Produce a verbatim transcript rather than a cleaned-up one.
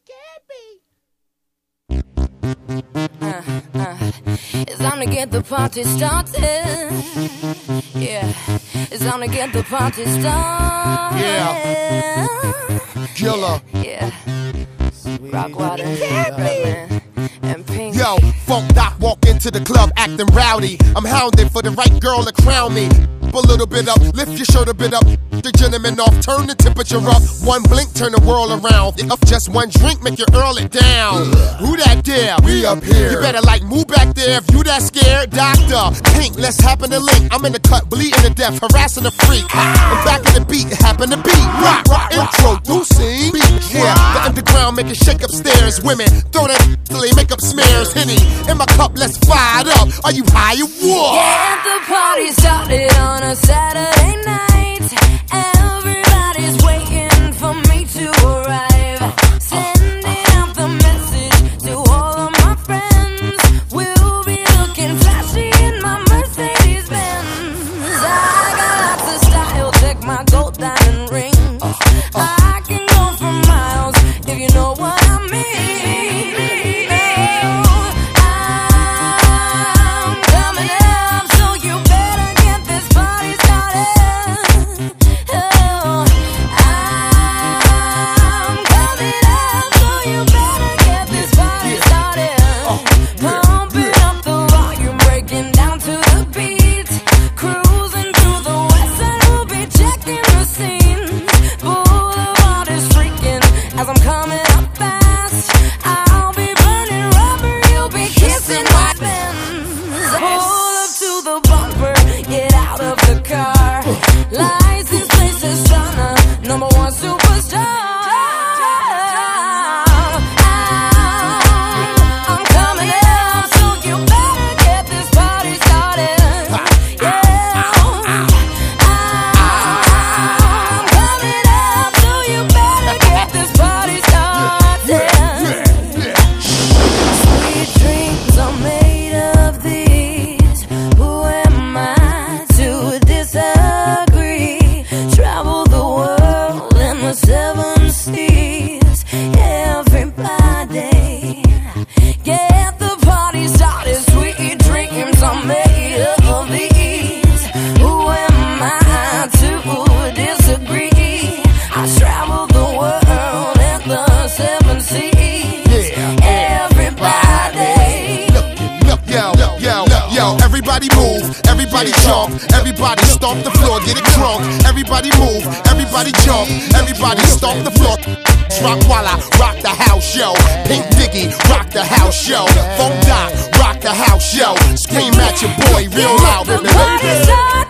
Uh, uh, it's time to get the party started. Yeah, it's time to get the party started. Yeah, Killer. Yeah, yeah. Rockwater, Rockman, and Pink. Yo, Funk Doc walk into the club acting rowdy. I'm hounded for the right girl to crown me. A little bit up, lift your shirt a bit up. The gentleman off, turn the temperature up. One blink, turn the world around. Up just one drink, make you earl it down. Who that there? We up here. You better like move back there if you that scared. Doctor, Pink, let's happen to link. I'm in the cut, bleeding to death, harassing a freak. And back in the beat, it happen to be rock, rock, introducing. Yeah, the underground make it shake upstairs. Women, throw that till they make up smears. Henny, in my cup, let's fire it up. Are you high or what? Get the party started on a Saturday night. Everybody's waiting for me to arrive. Sending out the message to all of my friends. We'll be looking flashy in my Mercedes Benz. I got lots of style, check my gold diamond ring. I can go for miles if you know what I mean. License plate says Shauna, number one superstar. I'm, I'm coming up, so you better get this party started. Yeah, I'm coming up, so you better get this party started. Sweet dreams are made of these. Who am I to disagree? Travel the world in the seven seas. Everybody, get the party started. Sweet dreams are made of these. Who am I to disagree? I travel the world in the seven seas. Everybody, yo, yo, yo, everybody move, everybody jump, everybody stomp the floor, get it drunk. Everybody move, everybody jump, everybody stomp the floor. Rock Walla, rock the house, yo. Pink Diggy, rock the house, yo. Funk Doc, rock the house, yo. Scream at your boy real loud, baby.